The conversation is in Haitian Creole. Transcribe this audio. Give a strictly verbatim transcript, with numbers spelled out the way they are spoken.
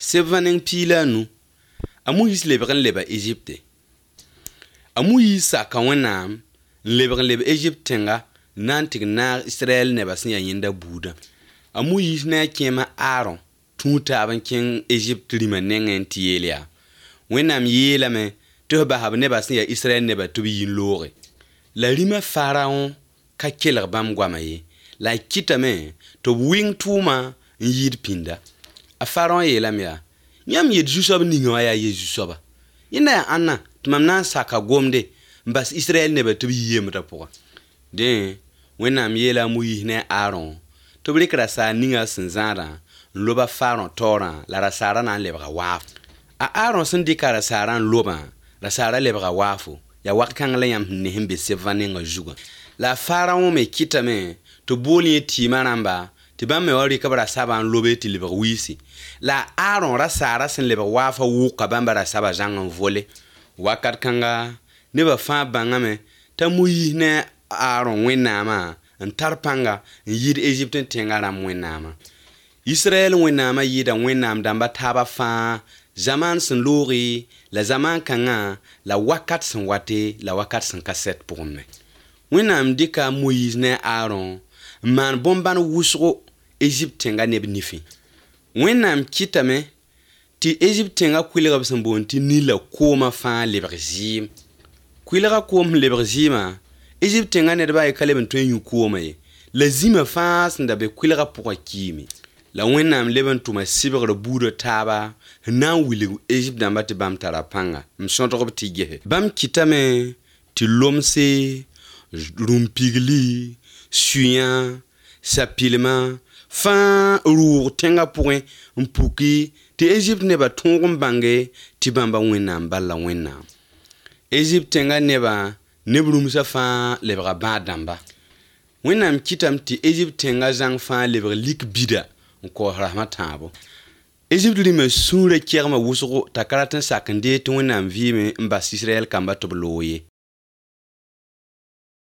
Sevaning pila nu. Amu yis lebran leba Egypte. Amu yis sa ka wenam lebran leba Egypte nga nantig na Israel neba sin ya yinda buda. Amu yis na kema Aaron tuta ban kin Egypte rima nengen tielia. Wenam yela me to ba hab neba sin ya Israel neba to bi lore. La rima pharaon ka keler bam gwamaye. La kita me to wing tuma yid pinda. A pharaon yela me ya. Nyam yid jusob ninga ya ye jusoba. Yina anna tumam nan saka gomde mbas Israel neba to bi yemta poa. Den wenam yela mu yihne Aaron to blikra sa ninga sinzara loba pharaon tora la rasara nan lebra waf. A Aaron sin dikara saran loba la sara lebra wafu ya wakang la yam ne himbe sevaninga juga. La pharaon me kita me to boli timanamba ti ba me wari kabara saban lobe ti lebra wisi. La Aaron rasara sin lebra wafa wu kabamba rasaba jangan vole. Wakat kanga ne ba fa bangame ta muyi ne Aaron wenama ntarpanga yid Egyptian tengara wenama. Israel wenama yida wenam damba taba fa zaman sin lori la zaman kanga la wakat sin wate la wakat sin kaset pour me. Wenam dika Moïse ne Aaron man bomban wusro Egypte nga neb nifi. Wenam kitame ti Egypte nga kwilera bisambo ti nila koma fa lebrzim. Kwilera kom lebrzima Egypte nga ne ba e kaleben to yu koma ye. La zima fa sinda be kwilera pour kimi. La wenam leben tuma sibere budo taba na wili Egypte damba ti bam tarapanga msonto ko tigehe. Bam kitame ti lomse rumpigli suyan sapilema fa rour tenga point mpuki ti Egypte ne ba tongum bange ti bamba wenam balla wenam. Egypte nga ne ba nebrum sa fa lebra ba damba. Wenam kitam ti Egypte nga zang fa lebra lik bida ko rahmatabo. Egypte li me sure kierma wusro takaratin sakande to wenam vi me mbas Israel kamba to bloye.